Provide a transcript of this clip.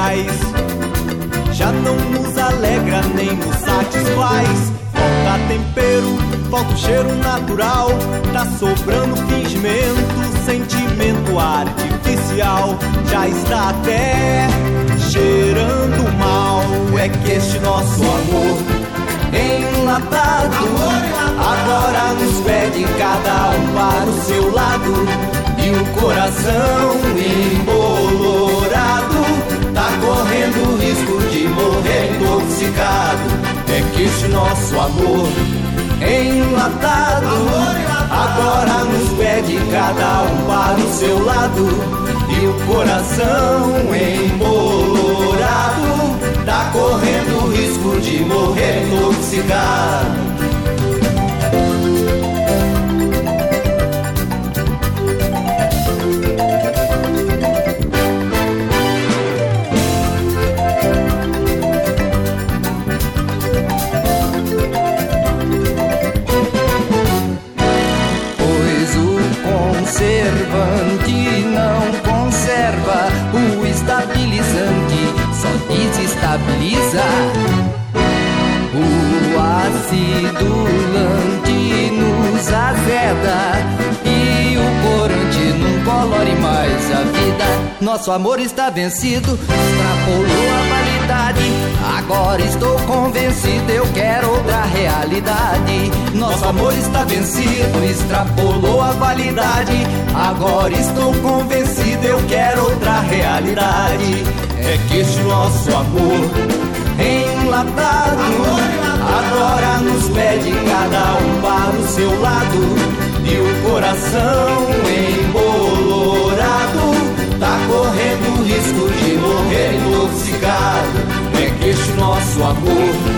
mais. Já não nos alegra nem nos satisfaz. Falta tempero, falta o cheiro natural. Tá sobrando fingimento, sentimento artificial. Já está até cheirando mal. É que este nosso amor enlatado agora nos pede cada um para o seu lado. E o coração embolorado tá correndo risco de morrer intoxicado. É que este nosso amor enlatado agora nos pede cada um para o seu lado. E o coração embolorado tá correndo risco de morrer intoxicado. Desestabiliza. O acidulante nos azeda e o corante não colore mais a vida. Nosso amor está vencido, extrapolou a validade. Agora estou convencido, eu quero outra realidade. Nosso amor está vencido, extrapolou a validade. Agora estou convencido, eu quero outra realidade. É que este nosso amor enlatado agora nos pede cada um para o seu lado. E o coração embolorado tá correndo risco de morrer intoxicado. É que este nosso amor